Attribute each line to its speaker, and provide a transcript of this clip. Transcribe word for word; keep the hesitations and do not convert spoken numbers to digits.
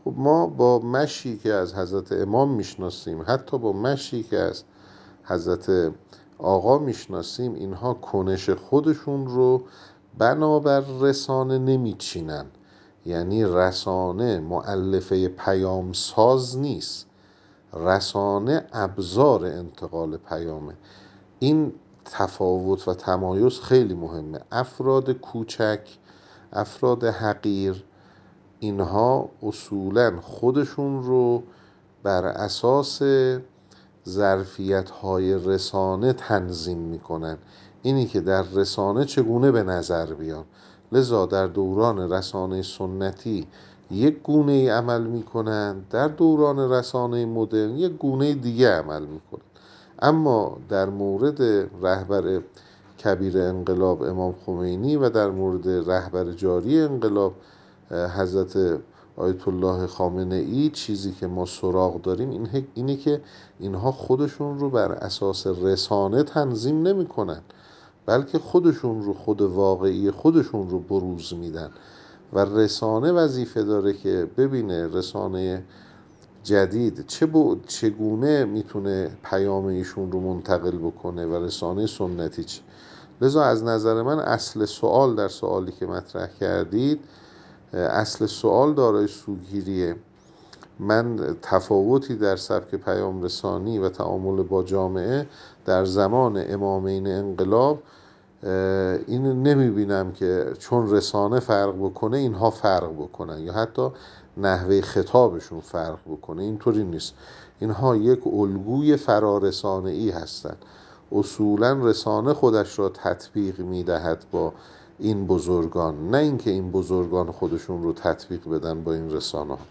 Speaker 1: خب ما با مشی که از حضرت امام میشناسیم، حتی با مشی که از حضرت آقا میشناسیم، اینها کنش خودشون رو بنابر رسانه نمیچینن. یعنی رسانه مؤلفه پیام ساز نیست، رسانه ابزار انتقال پیامه. این تفاوت و تمایز خیلی مهمه. افراد کوچک، افراد حقیر، اینها اصولاً خودشون رو بر اساس ظرفیت‌های رسانه تنظیم میکنن، اینی که در رسانه چگونه به نظر بیان. لذا در دوران رسانه سنتی یک گونه ای عمل میکنن، در دوران رسانه مدرن یک گونه دیگه عمل میکنن. اما در مورد رهبر کبیر انقلاب امام خمینی و در مورد رهبر جاری انقلاب حضرت آیت الله خامنه ای، چیزی که ما سراغ داریم اینه که اینها خودشون رو بر اساس رسانه تنظیم نمی کنن، بلکه خودشون رو، خود واقعی خودشون رو بروز میدن. و رسانه وظیفه داره که ببینه رسانه جدید چه چگونه میتونه پیام ایشون رو منتقل بکنه و رسانه سنتی چه. لذا از نظر من اصل سوال در سوالی که مطرح کردید، اصل سوال دارای سوگیریه. من تفاوتی در سبک پیام رسانی و تعامل با جامعه در زمان امامین انقلاب این نمیبینم که چون رسانه فرق بکنه اینها فرق بکنن، یا حتی نحوه خطابشون فرق بکنه. اینطوری نیست. اینها یک الگوی فرارسانه‌ای هستند. اصولا رسانه خودش را تطبیق میدهد با این بزرگان، نه اینکه این بزرگان خودشون رو تطبیق بدن با این رسانه.